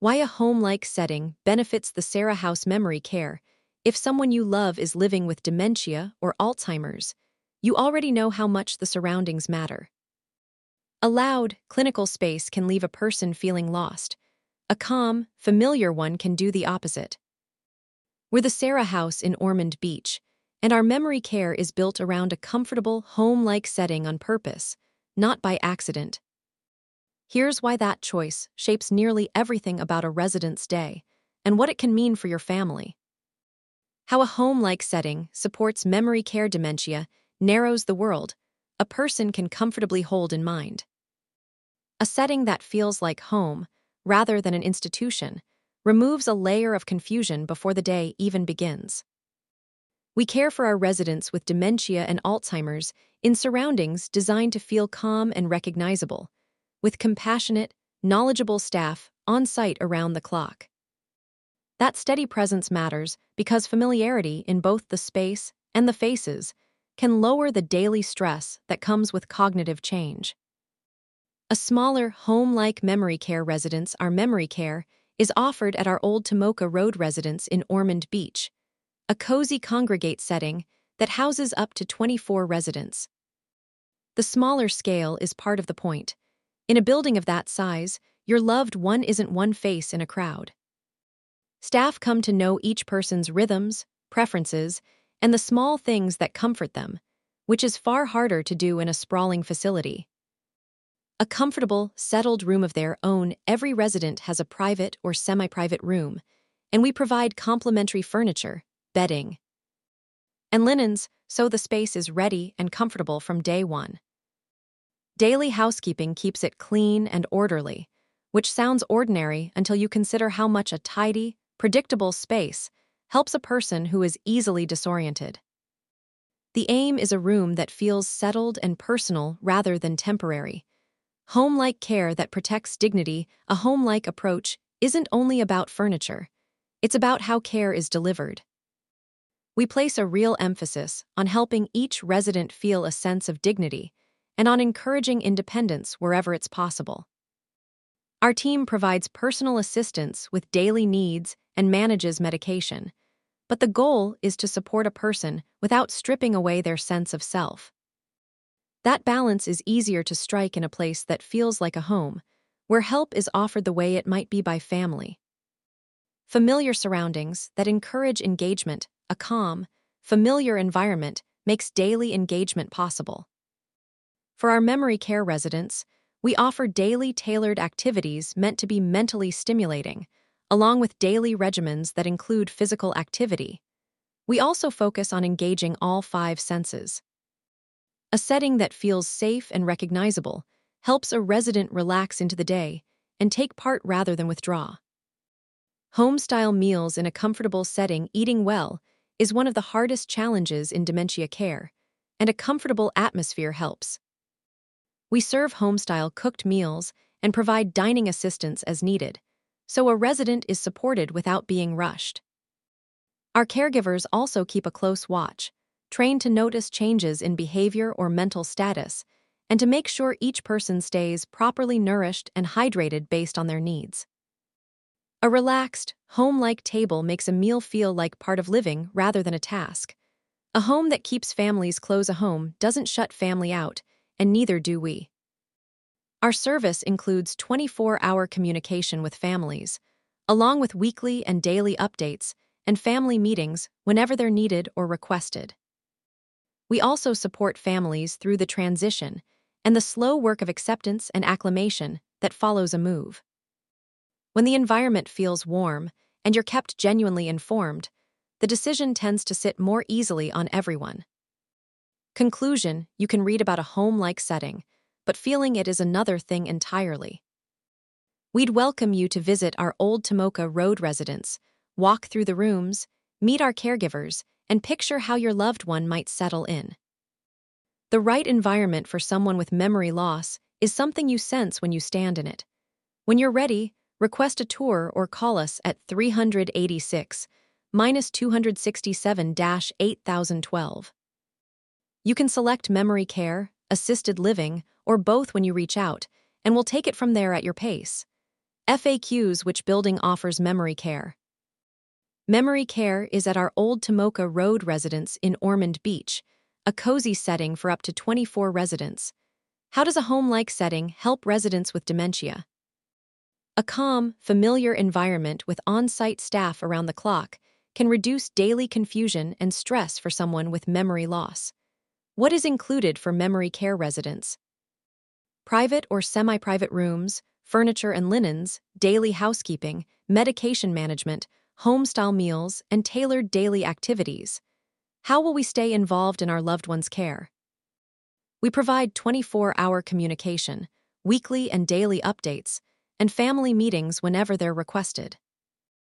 Why a home-like setting benefits the Sarah House Memory Care. If someone you love is living with dementia or Alzheimer's, you already know how much the surroundings matter. A loud, clinical space can leave a person feeling lost. A calm, familiar one can do the opposite. We're the Sarah House in Ormond Beach, and our memory care is built around a comfortable, home-like setting on purpose, not by accident. Here's why that choice shapes nearly everything about a resident's day and what it can mean for your family. How a home-like setting supports memory care. Dementia narrows the world a person can comfortably hold in mind. A setting that feels like home, rather than an institution, removes a layer of confusion before the day even begins. We care for our residents with dementia and Alzheimer's in surroundings designed to feel calm and recognizable, with compassionate, knowledgeable staff on site around the clock. That steady presence matters because familiarity in both the space and the faces can lower the daily stress that comes with cognitive change. A smaller, home-like memory care residence, our memory care, is offered at our Old Tomoka Road residence in Ormond Beach, a cozy congregate setting that houses up to 24 residents. The smaller scale is part of the point. In a building of that size, your loved one isn't one face in a crowd. Staff come to know each person's rhythms, preferences, and the small things that comfort them, which is far harder to do in a sprawling facility. A comfortable, settled room of their own. Every resident has a private or semi-private room, and we provide complimentary furniture, bedding, and linens so the space is ready and comfortable from day one. Daily housekeeping keeps it clean and orderly, which sounds ordinary until you consider how much a tidy, predictable space helps a person who is easily disoriented. The aim is a room that feels settled and personal rather than temporary. Home-like care that protects dignity. A home-like approach isn't only about furniture. It's about how care is delivered. We place a real emphasis on helping each resident feel a sense of dignity and on encouraging independence wherever it's possible. Our team provides personal assistance with daily needs and manages medication, but the goal is to support a person without stripping away their sense of self. That balance is easier to strike in a place that feels like a home, where help is offered the way it might be by family. Familiar surroundings that encourage engagement. A calm, familiar environment makes daily engagement possible. For our memory care residents, we offer daily tailored activities meant to be mentally stimulating, along with daily regimens that include physical activity. We also focus on engaging all 5 senses. A setting that feels safe and recognizable helps a resident relax into the day and take part rather than withdraw. Home-style meals in a comfortable setting. Eating well is one of the hardest challenges in dementia care, and a comfortable atmosphere helps. We serve home-style cooked meals and provide dining assistance as needed, so a resident is supported without being rushed. Our caregivers also keep a close watch, trained to notice changes in behavior or mental status, and to make sure each person stays properly nourished and hydrated based on their needs. A relaxed, home-like table makes a meal feel like part of living rather than a task. A home that keeps families close. A home doesn't shut family out, and neither do we. Our service includes 24-hour communication with families, along with weekly and daily updates and family meetings whenever they're needed or requested. We also support families through the transition and the slow work of acceptance and acclimation that follows a move. When the environment feels warm and you're kept genuinely informed, the decision tends to sit more easily on everyone. Conclusion: you can read about a home-like setting, but feeling it is another thing entirely. We'd welcome you to visit our Old Tomoka Road residence, walk through the rooms, meet our caregivers, and picture how your loved one might settle in. The right environment for someone with memory loss is something you sense when you stand in it. When you're ready, request a tour or call us at 386-267-8012. You can select memory care, assisted living, or both when you reach out, and we'll take it from there at your pace. FAQs: which building offers memory care? Memory care is at our Old Tomoka Road residence in Ormond Beach, a cozy setting for up to 24 residents. How does a home-like setting help residents with dementia? A calm, familiar environment with on-site staff around the clock can reduce daily confusion and stress for someone with memory loss. What is included for memory care residents? Private or semi-private rooms, furniture and linens, daily housekeeping, medication management, home-style meals, and tailored daily activities. How will we stay involved in our loved one's care? We provide 24-hour communication, weekly and daily updates, and family meetings whenever they're requested.